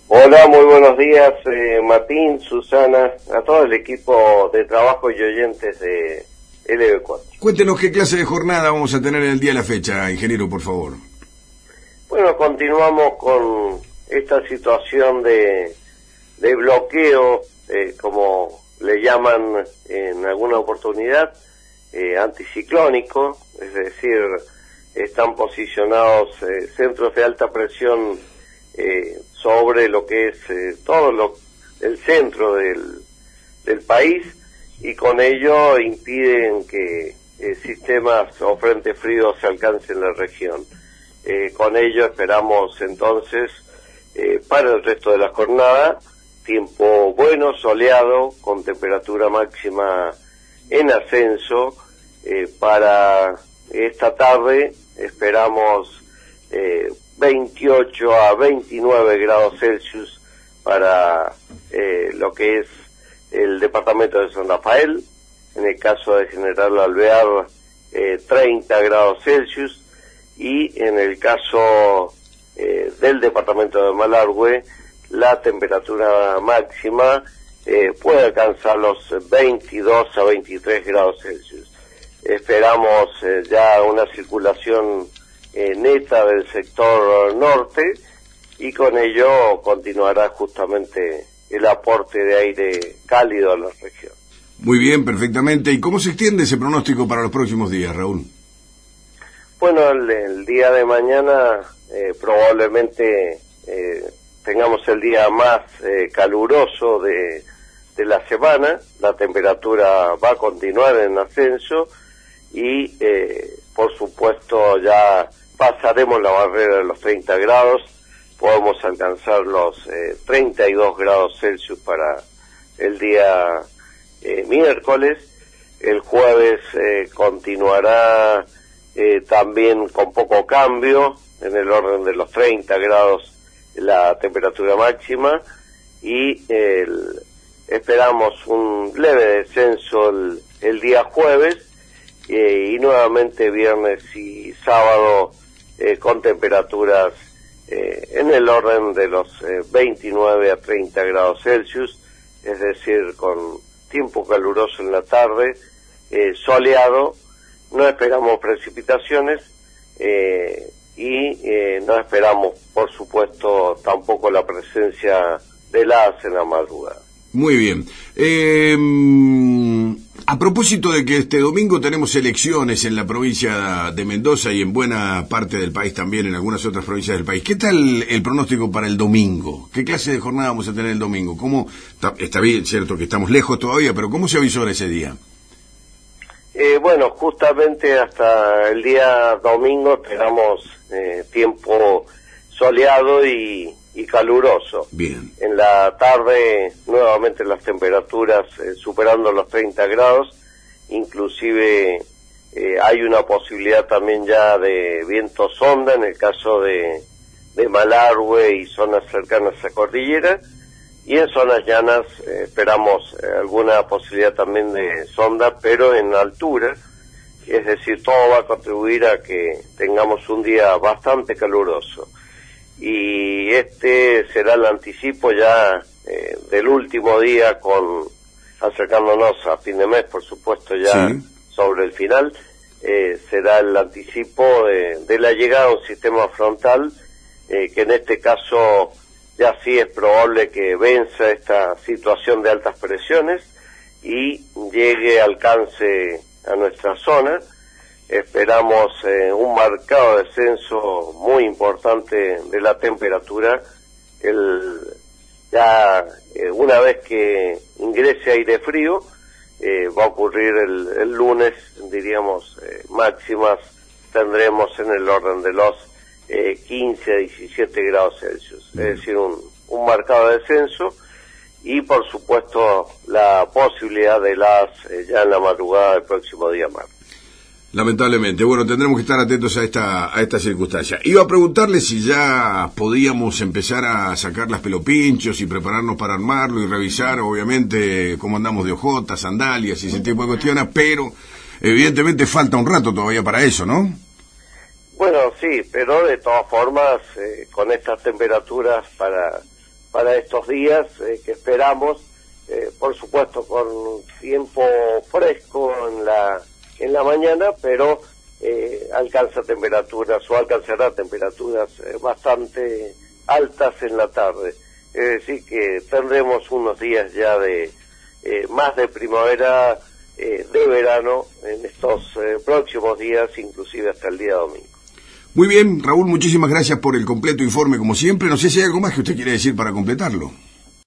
Hola, muy buenos días, Martín, Susana, a todo el equipo de trabajo y oyentes de LB4. Cuéntenos qué clase de jornada vamos a tener en el día de la fecha, ingeniero, por favor. Bueno, continuamos con esta situación de bloqueo, como le llaman en alguna oportunidad, anticiclónico, es decir, están posicionados centros de alta presión sobre lo que es el centro del país, y con ello impiden que sistemas o frentes fríos se alcancen la región. Con ello esperamos entonces para el resto de la jornada tiempo bueno, soleado, con temperatura máxima en ascenso. Para esta tarde esperamos 28 a 29 grados Celsius para lo que es el departamento de San Rafael. En el caso de General Alvear, 30 grados Celsius, y en el caso del departamento de Malargüe, la temperatura máxima puede alcanzar los 22 a 23 grados Celsius. Esperamos ya una circulación neta del sector norte, y con ello continuará justamente el aporte de aire cálido a la región. Muy bien, perfectamente. ¿Y cómo se extiende ese pronóstico para los próximos días, Raúl? Bueno, el día de mañana probablemente tengamos el día más caluroso de la semana. La temperatura va a continuar en ascenso y por supuesto ya pasaremos la barrera de los 30 grados, podemos alcanzar los 32 grados Celsius para el día miércoles. El jueves continuará también con poco cambio, en el orden de los 30 grados la temperatura máxima, y esperamos un leve descenso el día jueves, y nuevamente viernes y sábado con temperaturas en el orden de los 29 a 30 grados Celsius, es decir, con tiempo caluroso en la tarde, soleado. No esperamos precipitaciones y no esperamos, por supuesto, tampoco la presencia de heladas en la madrugada. Muy bien. A propósito de que este domingo tenemos elecciones en la provincia de Mendoza y en buena parte del país también, en algunas otras provincias del país, ¿qué tal el pronóstico para el domingo? ¿Qué clase de jornada vamos a tener el domingo? ¿Cómo está bien, cierto que estamos lejos todavía, pero cómo se avisora ese día? Bueno, justamente hasta el día domingo esperamos tiempo soleado y caluroso. Bien. En la tarde nuevamente las temperaturas superando los 30 grados, inclusive hay una posibilidad también ya de viento sonda en el caso de Malargüe y zonas cercanas a cordillera, y en zonas llanas esperamos alguna posibilidad también de sonda, pero en altura, es decir, todo va a contribuir a que tengamos un día bastante caluroso. Y este será el anticipo ya del último día, acercándonos a fin de mes, por supuesto, ya sí, sobre el final, será el anticipo de la llegada a un sistema frontal que en este caso ya sí es probable que venza esta situación de altas presiones y llegue, alcance a nuestra zona. Esperamos un marcado descenso muy importante de la temperatura. Una vez que ingrese aire frío, va a ocurrir el lunes, diríamos, máximas tendremos en el orden de los 15 a 17 grados Celsius, es decir, un marcado descenso, y por supuesto la posibilidad de heladas ya en la madrugada del próximo día martes. Lamentablemente, bueno, tendremos que estar atentos a esta circunstancia. Iba a preguntarle si ya podíamos empezar a sacar las pelopinchos y prepararnos para armarlo y revisar, obviamente, cómo andamos de ojotas, sandalias y ese tipo de cuestiones, pero evidentemente falta un rato todavía para eso, ¿no? Bueno, sí, pero de todas formas, con estas temperaturas para para estos días que esperamos, por supuesto con tiempo fresco en la mañana, pero alcanzará temperaturas bastante altas en la tarde. Es decir, que tendremos unos días ya de más de primavera, de verano, en estos próximos días, inclusive hasta el día domingo. Muy bien, Raúl, muchísimas gracias por el completo informe, como siempre. No sé si hay algo más que usted quiere decir para completarlo.